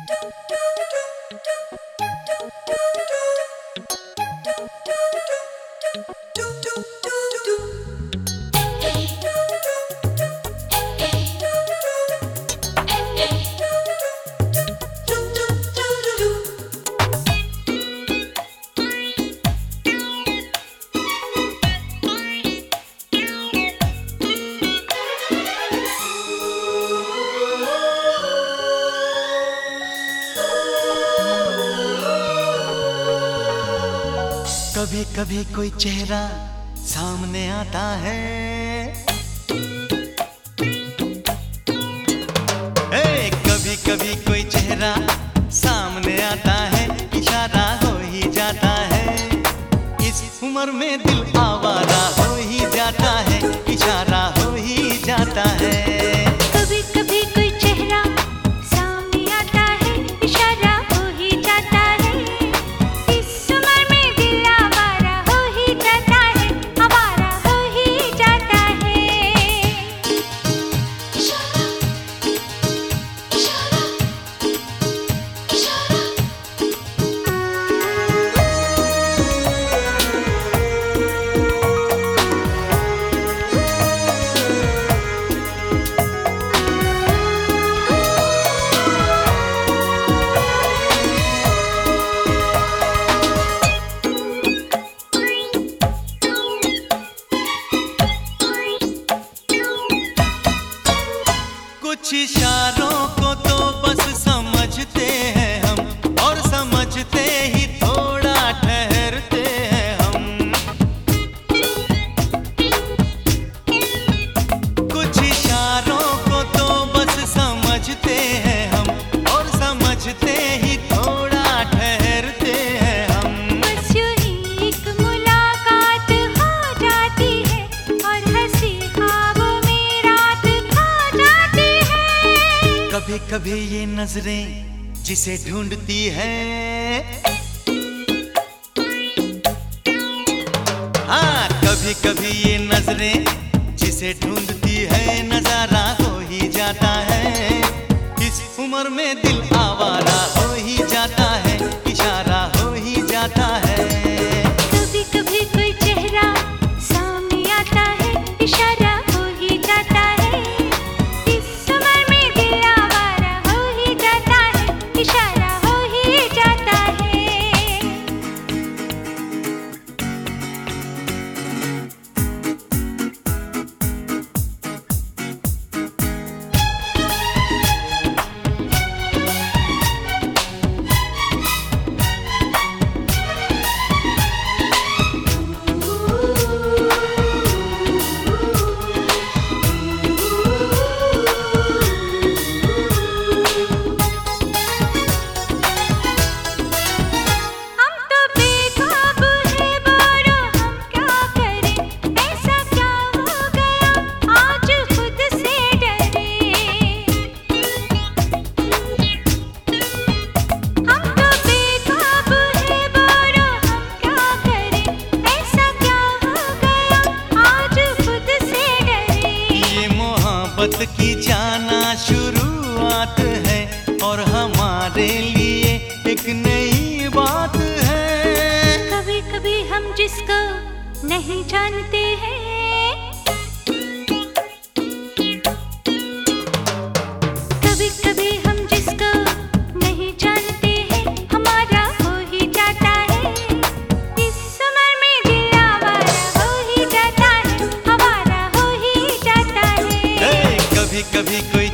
कभी कभी कोई चेहरा सामने आता है, कभी कभी कोई चेहरा सामने आता है, इशारा हो ही जाता है। इस उम्र में दिल आवारा हो ही जाता है, इशारा हो ही जाता है। कभी कभी कोई चेहरा सामने आता है, इशारा हो ही जाता है। इस उम्र में दिल आवारा हो ही जाता है, आवारा हो ही जाता है। इशारा, इशारा, इशारा। कुछ इशारों को तो बस समझते हैं हम, और समझते ही थोड़ा ठहरते हैं हम। कुछ इशारों को तो बस समझते हैं हम, और समझते ही थोड़ा ठहरते हैं हम। बस यूं ही एक मुलाकात हो जाती है, और हंसी ख्वाबों में रात खा जाती है। कभी कभी ये नजरें जिसे ढूंढती है, हाँ कभी कभी ये नजरें जिसे ढूंढती है, नजारा हो ही जाता है। इस उम्र में दिल आवारा हो ही जाता है, इशारा हो ही जाता है। कभी कभी कोई चेहरा सामने आता है, इशारा हो ही जाता है। इस उम्र में दिल आवारा हो ही जाता है, इशारा हो ही जाता है। हम तो बेकाब है बोलो, हम क्या करें, ऐसा क्या हो गया आज खुद से डरे। हम तो बेकाब है बोलो, हम क्या करें, ऐसा क्या हो गया आज खुद से डरे। ये मोहब्बत की जाना शुरुआत है, और हमारे लिए एक नई बात है। कभी कभी हम जिसको नहीं जानते हैं, कभी कभी हम जिसको नहीं जानते हैं, हमारा हो ही जाता है। इस उम्र में दिल आवारा हो ही जाता है, हमारा हो ही जाता है। कभी कभी कोई